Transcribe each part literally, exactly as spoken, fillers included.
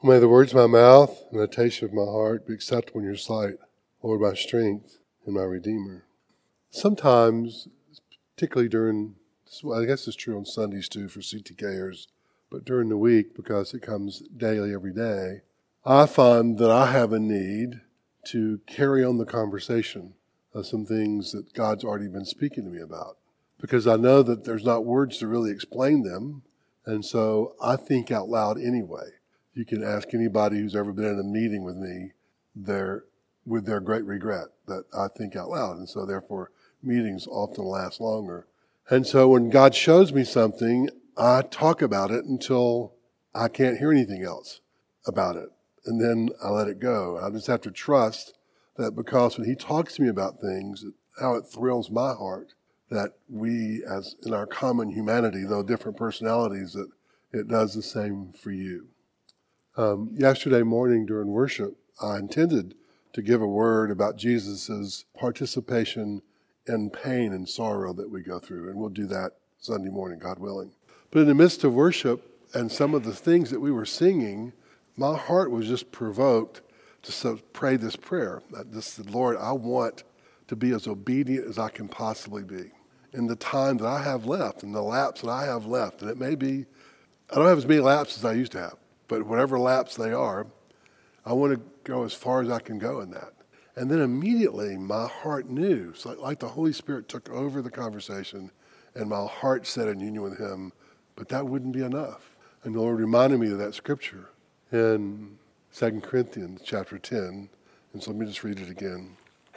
May the words of my mouth and the meditation of my heart be acceptable in your sight, Lord, my strength and my Redeemer. Sometimes, particularly during, I guess it's true on Sundays too for C T Kers, but during the week, because it comes daily every day, I find that I have a need to carry on the conversation of some things that God's already been speaking to me about. Because I know that there's not words to really explain them, and so I think out loud anyway. You can ask anybody who's ever been in a meeting with me, their, with their great regret that I think out loud. And so therefore, meetings often last longer. And so when God shows me something, I talk about it until I can't hear anything else about it. And then I let it go. I just have to trust that because when he talks to me about things, how it thrills my heart, that we, as in our common humanity, though different personalities, that it does the same for you. Um, yesterday morning during worship, I intended to give a word about Jesus' participation in pain and sorrow that we go through, and we'll do that Sunday morning, God willing. But in the midst of worship and some of the things that we were singing, my heart was just provoked to so pray this prayer. I just said, Lord, I want to be as obedient as I can possibly be in the time that I have left, in the lapse that I have left. And it may be, I don't have as many lapses as I used to have. But whatever lapse they are, I want to go as far as I can go in that. And then immediately my heart knew. It's like, like the Holy Spirit took over the conversation and my heart set in union with him, but that wouldn't be enough. And the Lord reminded me of that scripture in Second Corinthians chapter ten. And so let me just read it again.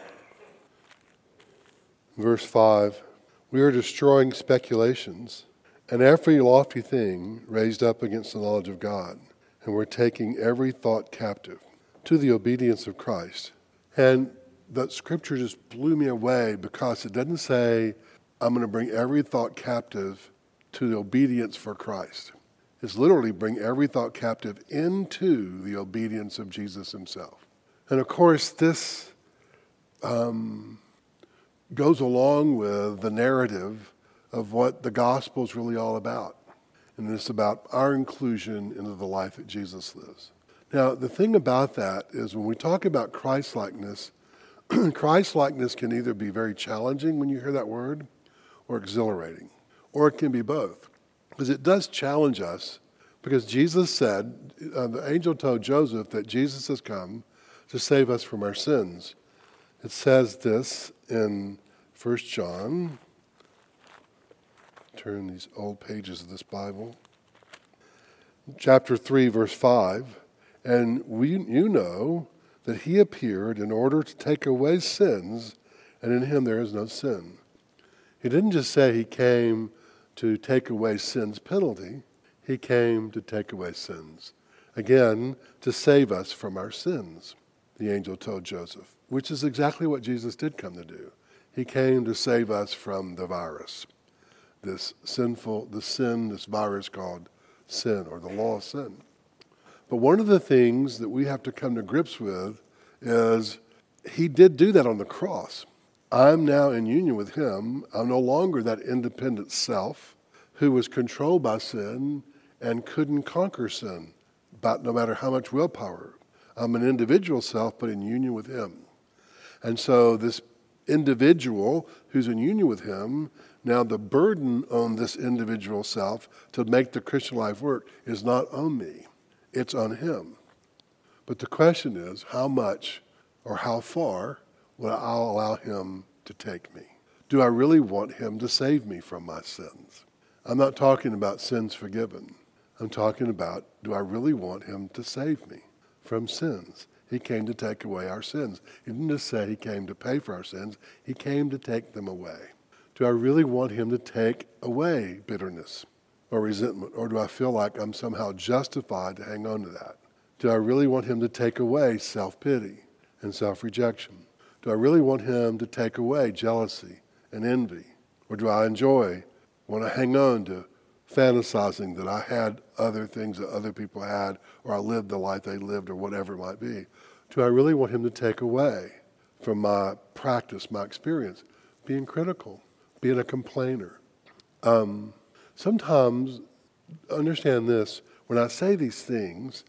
Verse five, we are destroying speculations and every lofty thing raised up against the knowledge of God. And we're taking every thought captive to the obedience of Christ. And that scripture just blew me away because it doesn't say, I'm going to bring every thought captive to the obedience for Christ. It's literally bring every thought captive into the obedience of Jesus himself. And of course, this um, goes along with the narrative of what the gospel is really all about. And it's about our inclusion into the life that Jesus lives. Now, the thing about that is when we talk about Christ-likeness, Christ-likeness can either be very challenging when you hear that word or exhilarating, or it can be both. Because it does challenge us, because Jesus said, uh, the angel told Joseph that Jesus has come to save us from our sins. It says this in First John. Turn these old pages of this Bible. Chapter three, verse five. And we, you know that he appeared in order to take away sins, and in him there is no sin. He didn't just say he came to take away sin's penalty. He came to take away sins. Again, to save us from our sins, the angel told Joseph, which is exactly what Jesus did come to do. He came to save us from the virus. This sinful, the sin, this virus called sin, or the law of sin. But one of the things that we have to come to grips with is he did do that on the cross. I'm now in union with him. I'm no longer that independent self who was controlled by sin and couldn't conquer sin, but no matter how much willpower. I'm an individual self, but in union with him. And so this individual who's in union with him, now the burden on this individual self to make the Christian life work is not on me, it's on him. But the question is, how much or how far will I allow him to take me? Do I really want him to save me from my sins? I'm not talking about sins forgiven. I'm talking about, do I really want him to save me from sins? He came to take away our sins. He didn't just say he came to pay for our sins. He came to take them away. Do I really want him to take away bitterness or resentment? Or do I feel like I'm somehow justified to hang on to that? Do I really want him to take away self-pity and self-rejection? Do I really want him to take away jealousy and envy? Or do I enjoy, want to hang on to fantasizing that I had other things that other people had, or I lived the life they lived, or whatever it might be? Do I really want him to take away from my practice, my experience, being critical, being a complainer? Um, sometimes, understand this, when I say these things,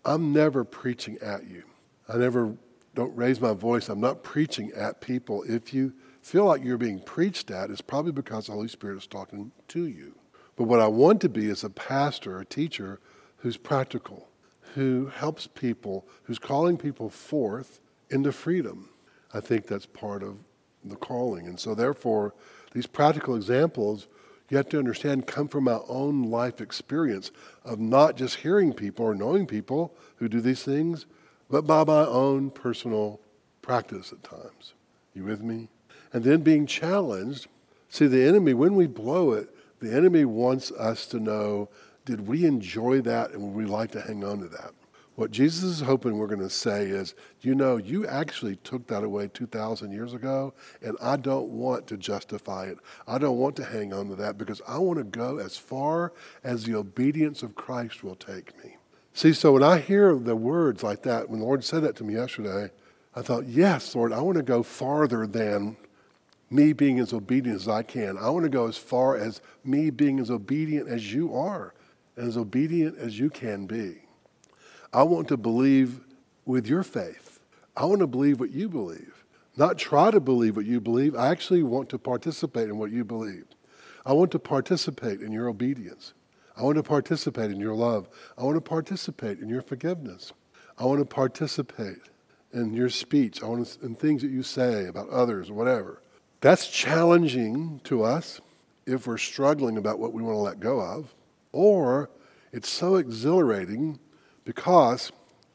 I'm never preaching at you. I never don't raise my voice. I'm not preaching at people. If you feel like you're being preached at, it's probably because the Holy Spirit is talking to you. But what I want to be is a pastor, a teacher who's practical, who helps people, who's calling people forth into freedom. I think that's part of the calling. And so therefore, these practical examples, you have to understand, come from my own life experience of not just hearing people or knowing people who do these things, but by my own personal practice at times. You with me? And then being challenged. See, the enemy, when we blow it, the enemy wants us to know, did we enjoy that and would we like to hang on to that? What Jesus is hoping we're going to say is, you know, you actually took that away two thousand years ago, and I don't want to justify it. I don't want to hang on to that because I want to go as far as the obedience of Christ will take me. See, so when I hear the words like that, when the Lord said that to me yesterday, I thought, yes, Lord, I want to go farther than me being as obedient as I can. I want to go as far as me being as obedient as you are, and as obedient as you can be. I want to believe with your faith. I want to believe what you believe. Not try to believe what you believe. I actually want to participate in what you believe. I want to participate in your obedience. I want to participate in your love. I want to participate in your forgiveness. I want to participate in your speech. I want to, in things that you say about others or whatever. That's challenging to us if we're struggling about what we want to let go of. Or it's so exhilarating because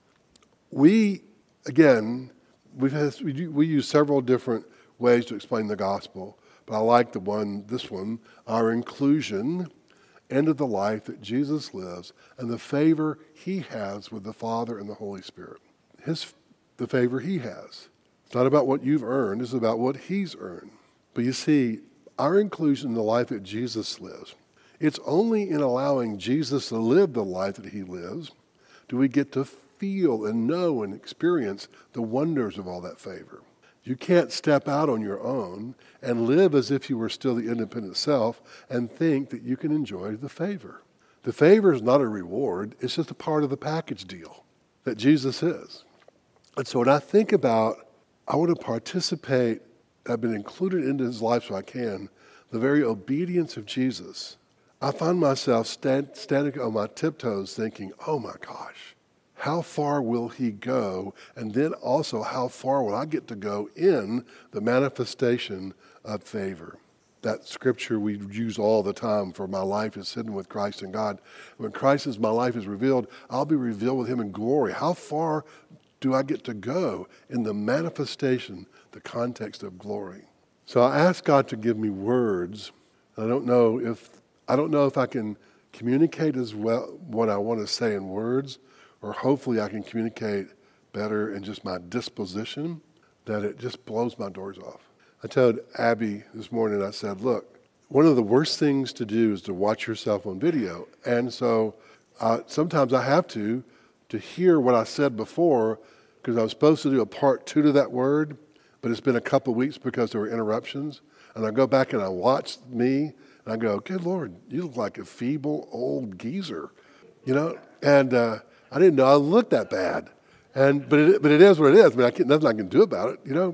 we, again, we've had, we, do, we use several different ways to explain the gospel, but I like the one, this one, our inclusion into the life that Jesus lives and the favor he has with the Father and the Holy Spirit. His, the favor he has. It's not about what you've earned, it's about what he's earned. But you see, our inclusion in the life that Jesus lives, it's only in allowing Jesus to live the life that he lives do we get to feel and know and experience the wonders of all that favor. You can't step out on your own and live as if you were still the independent self and think that you can enjoy the favor. The favor is not a reward. It's just a part of the package deal that Jesus is. And so when I think about, I want to participate, I've been included into his life so I can, the very obedience of Jesus, I find myself stand, standing on my tiptoes thinking, oh my gosh, how far will he go? And then also, how far will I get to go in the manifestation of favor? That scripture we use all the time for my life is hidden with Christ in God. When Christ is my life is revealed, I'll be revealed with him in glory. How far do I get to go in the manifestation, the context of glory? So I ask God to give me words. I don't know if I don't know if I can communicate as well what I want to say in words, or hopefully I can communicate better in just my disposition, that it just blows my doors off. I told Abby this morning, I said, look, one of the worst things to do is to watch yourself on video. And so uh, sometimes I have to, to hear what I said before, because I was supposed to do a part two to that word, but it's been a couple weeks because there were interruptions. And I go back and I watch me, and I go, good Lord, you look like a feeble old geezer, you know? And uh, I didn't know I looked that bad. And but it, but it is what it is. I mean, I can't, nothing I can do about it, you know?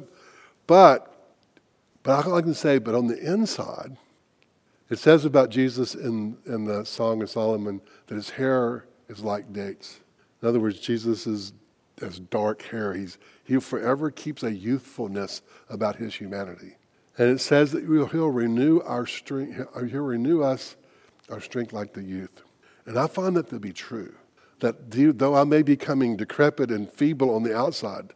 But, but I can say, but on the inside, it says about Jesus in, in the Song of Solomon that his hair is like dates. In other words, Jesus is, has dark hair. He's, he forever keeps a youthfulness about his humanity. And it says that he'll renew our strength, he'll renew us, our strength like the youth. And I find that to be true. That though I may be becoming decrepit and feeble on the outside,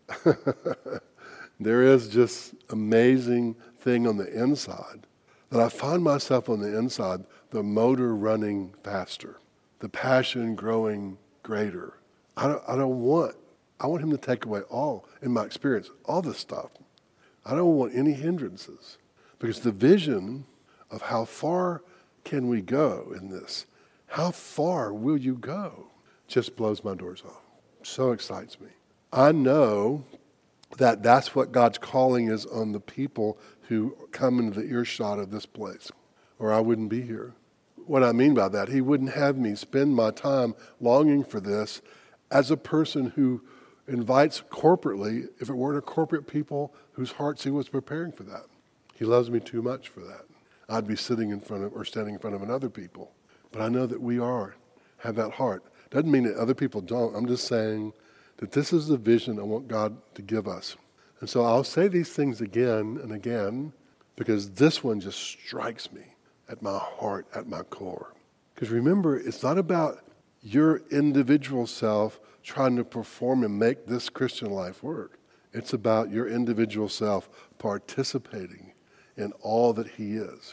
there is just amazing thing on the inside. That I find myself on the inside, the motor running faster, the passion growing greater. I don't, I don't want, I want him to take away all, in my experience, all this stuff. I don't want any hindrances, because the vision of how far can we go in this, how far will you go, just blows my doors off. So excites me. I know that that's what God's calling is on the people who come into the earshot of this place, or I wouldn't be here. What I mean by that, he wouldn't have me spend my time longing for this as a person who invites corporately, if it weren't a corporate people whose hearts he was preparing for that. He loves me too much for that. I'd be sitting in front of or standing in front of another people. But I know that we are, have that heart. Doesn't mean that other people don't. I'm just saying that this is the vision I want God to give us. And so I'll say these things again and again because this one just strikes me at my heart, at my core. Because remember, it's not about your individual self trying to perform and make this Christian life work. It's about your individual self participating in all that he is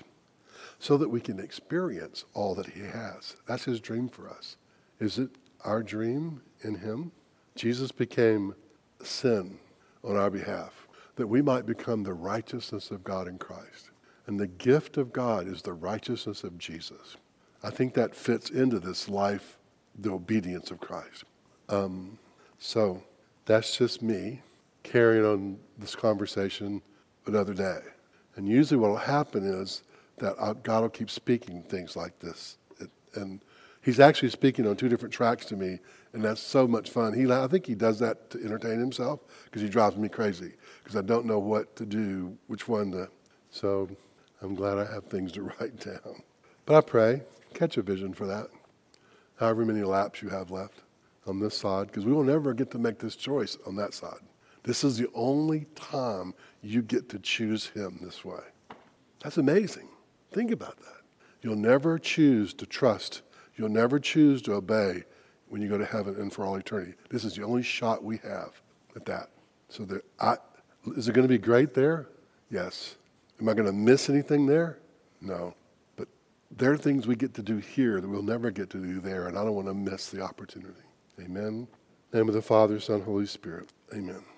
so that we can experience all that he has. That's his dream for us. Is it our dream in him? Jesus became sin on our behalf that we might become the righteousness of God in Christ. And the gift of God is the righteousness of Jesus. I think that fits into this life, the obedience of Christ. Um, so that's just me carrying on this conversation another day. And usually what will happen is that I'll, God will keep speaking things like this. It, and he's actually speaking on two different tracks to me, and that's so much fun. He, I think he does that to entertain himself because he drives me crazy because I don't know what to do, which one to. So I'm glad I have things to write down. But I pray, catch a vision for that, however many laps you have left on this side, because we will never get to make this choice on that side. This is the only time you get to choose him this way. That's amazing. Think about that. You'll never choose to trust. You'll never choose to obey when you go to heaven and for all eternity. This is the only shot we have at that. So that I, is it going to be great there? Yes. Am I going to miss anything there? No. But there are things we get to do here that we'll never get to do there, and I don't want to miss the opportunity. Amen. In the name of the Father, Son, Holy Spirit. Amen.